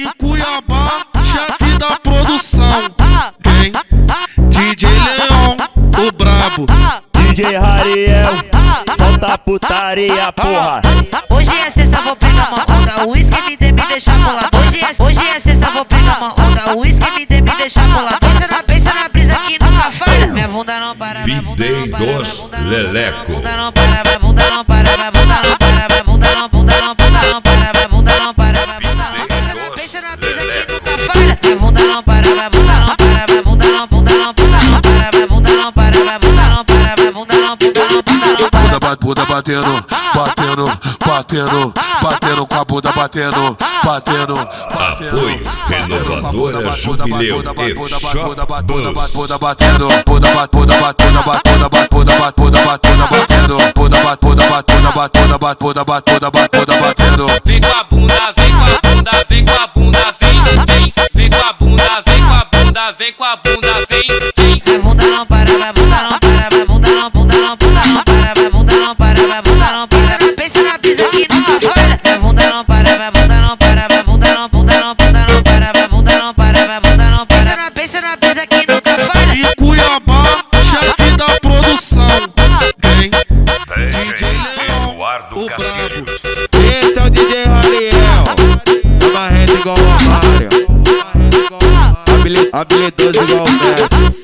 Em Cuiabá, chefe da produção. Quem? DJ Leon, o brabo. DJ Rariel, solta putaria, porra. Hoje é sexta, vou pegar uma onda. O uísque me deixa colar. Hoje é sexta, vou pegar uma onda. O uísque me deixa colar. Pensa na brisa que nunca falha. Minha bunda não para, minha bunda não para. Dos Leleco. Minha bunda não para, minha bunda não para, minha bunda não para, minha bunda não para, minha bunda não para, minha bunda não para. Pensa na brisa que nunca falha. Minha bunda não para, minha bunda não para, minha bunda não para, minha bunda não para, minha bunda não para, minha bunda não para, minha bunda não para. Bunda batendo, batendo com a bunda batendo. Apoio Renovadora Jubileu e Shop Bus. Bunda batendo, bunda batendo. Vem com a bunda, vem com a bunda, vem com a bunda, vem com a bunda, vem com a bunda, vem com a bunda, vem. Minha bunda não para, minha bunda não para, minha bunda não para, minha bunda não para, minha bunda não para. Pensa na brisa que nunca falha. Minha bunda não para, minha bunda não para, minha bunda não para, minha bunda não para, minha bunda não para. Pensa na brisa que nunca falha. Em Cuiabá, chefe da produção. Quem? DJ Eduardo Castilhos. Esse é o DJ Rariel, é marrento igual o Mario, habilidoso igual o Messi.